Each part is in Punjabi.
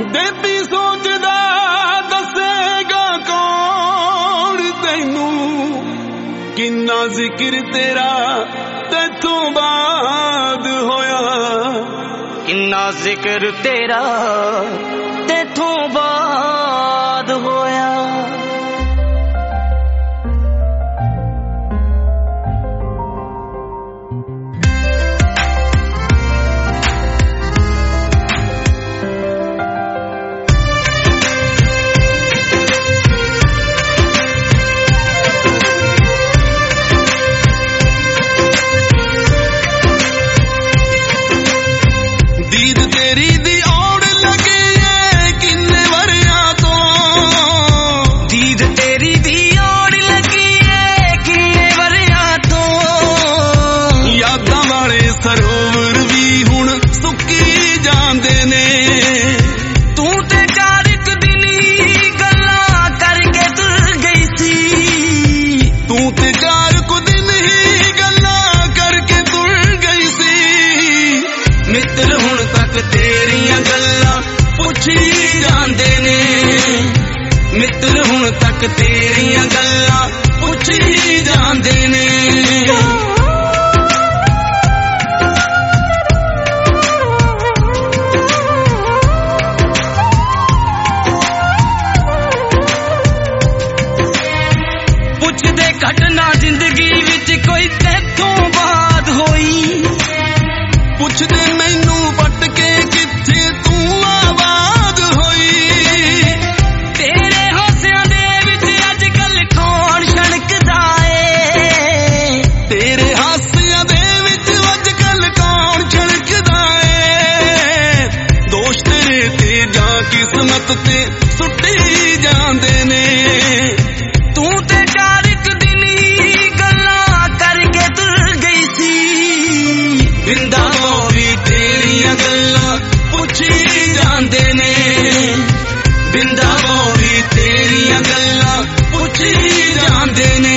ਬੇਬੀ ਸੋਚਦਾ ਦੱਸੇਗਾ ਕੌਣ ਤੈਨੂੰ ਕਿੰਨਾ ਜ਼ਿਕਰ ਤੇਰਾ ਤੇਥੋਂ ਬਾਅਦ ਹੋਇਆ ਕਿੰਨਾ ਜ਼ਿਕਰ ਤੇਰਾ ਤੇਥੋਂ ਬਾਅਦ ਹੋਇਆ ਸਰੋਵਰ ਵੀ ਹੁਣ ਸੁੱਕੀ ਜਾਂਦੇ ਨੇ ਤੂੰ ਤੇ ਚਾਰ ਇੱਕ ਦਿਨ ਹੀ ਗੱਲਾਂ ਕਰਕੇ ਤੁਰ ਗਈ ਸੀ ਤੂੰ ਤੇ ਚਾਰ ਕੁ ਦਿਨ ਹੀ ਗੱਲਾਂ ਕਰਕੇ ਤੁਰ ਗਈ ਸੀ ਮਿੱਤਰ ਹੁਣ ਤੱਕ ਤੇਰੀਆਂ ਗੱਲਾਂ ਪੁੱਛੀ ਜਾਂਦੇ ਨੇ ਮਿੱਤਰ ਹੁਣ ਤੱਕ ਤੇਰੀਆਂ ਗੱਲਾਂ ਪੁੱਛੀ ਜਾਂਦੇ ਨੇ ਘਟਨਾ ਜ਼ਿੰਦਗੀ ਵਿੱਚ ਕੋਈ ਤੇਥੋਂ ਬਾਅਦ ਹੋਈ ਪੁੱਛਦੇ ਮੈਨੂੰ ਪੱਟ ਕੇ ਕਿੱਥੇ ਤੂੰ ਆਬਾਦ ਹੋਈ ਤੇਰੇ ਹਾਸਿਆਂ ਦੇ ਵਿੱਚ ਅੱਜ ਕੱਲ ਕੌਣ ਛਣਕਦਾ ਏ ਤੇਰੇ ਹਾਸਿਆਂ ਦੇ ਵਿੱਚ ਅੱਜ ਕੱਲ ਕੌਣ ਛਣਕਦਾ ਏ ਦੋਸ਼ ਤੇਰੇ ਤੇ ਜਾਂ ਕਿਸਮਤ ਤੇ ਸੁੱਟੀ ਜਾਂਦੇ ਨੇ ਤੂੰ ਤੇ ਬਿੰਦਾ ਵੀ ਤੇਰੀਆਂ ਗੱਲਾਂ ਪੁੱਛੀ ਜਾਂਦੇ ਨੇ ਬਿੰਦਾ ਵੀ ਤੇਰੀਆਂ ਗੱਲਾਂ ਪੁੱਛੀ ਜਾਂਦੇ ਨੇ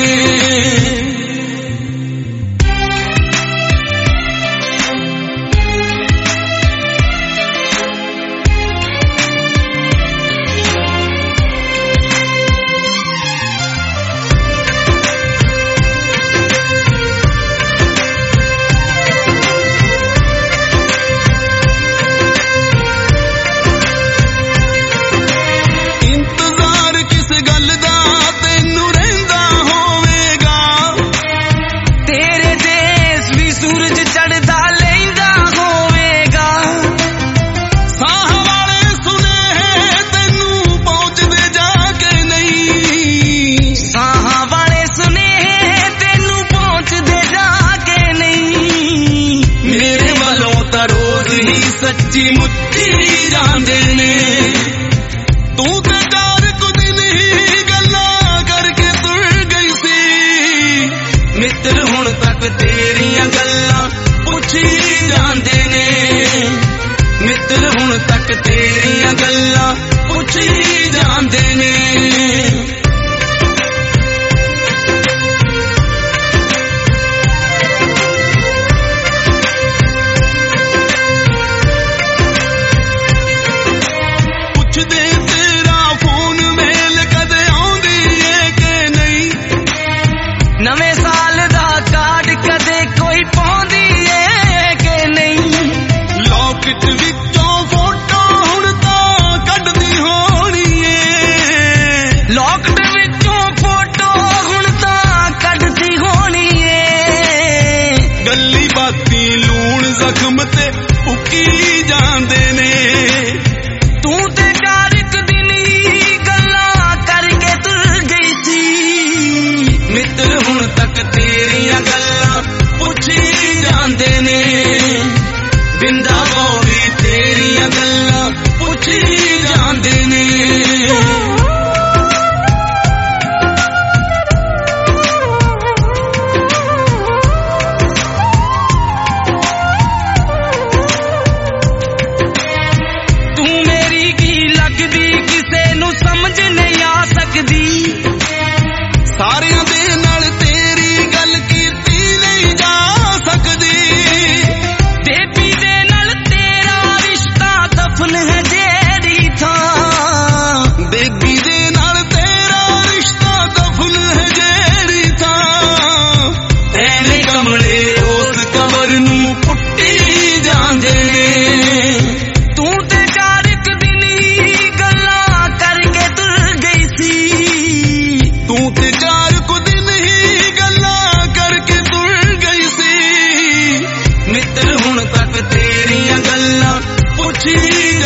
ਸੱਚੀ ਮੁੱਚੀ ਜਾਂਦੇ ਨੇ ਤੂੰ ਤੇ ਚਾਰ ਕੁ ਦਿਨ ਹੀ ਗੱਲਾਂ ਕਰਕੇ ਤੁਰ ਗਈ ਸੀ ਮਿੱਤਰ ਹੁਣ ਤੱਕ ਤੇਰੀਆਂ ਗੱਲਾਂ ਪੁੱਛੀ ਜਾਂਦੇ ਨੇ ਮਿੱਤਰ ਹੁਣ ਤੱਕ ਤੇਰੀਆਂ ਗੱਲਾਂ ਪੁੱਛੀ ਜਾਂਦੇ ਨੇ ਨਵੇਂ ਸਾਲ ਦਾ ਕਾਰਡ ਕਦੇ ਕੋਈ ਪਾਉਂਦੀ ਏ ਕਿ ਨਹੀਂ ਲੌਕਟ ਵਿੱਚੋਂ ਫੋਟੋ ਹੁਣ ਤਾਂ ਕੱਢਦੀ ਹੋਣੀ ਏ ਲੌਕਟ ਵਿੱਚੋਂ ਫੋਟੋ ਹੁਣ ਤਾਂ ਕੱਢਦੀ ਹੋਣੀ ਏ ਗੱਲੀ ਬਾਤੀ ਲੂਣ ਜ਼ਖਮ ਤੇ ਉੱਕੀ ਜਾਂਦੇ ਨੇ ਤੂੰ ਤੇ ਚਾਰ ਇੱਕ ਦਿਨ ਹੀ ਗੱਲਾਂ ਕਰਕੇ ਤੁਰ ਗਈ ਸੀ ਮਿੱਤਰ ਹੁਣ ਤੱਕ ਤੇਰੀਆਂ ਗੱਲਾਂ ਪੁੱਛੀ ਜਾਂਦੇ ਨੇ ਬਿੰਦਾ ਵੀ ਤੇਰੀਆਂ ਗੱਲਾਂ ਪੁੱਛੀ ਜਾਂਦੇ ਨੇ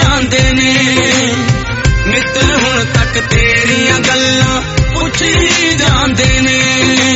ਜਾਂਦੇ ਨੇ ਮਿੱਤਰ ਹੁਣ ਤੱਕ ਤੇਰੀਆਂ ਗੱਲਾਂ ਪੁੱਛੀ ਜਾਂਦੇ ਨੇ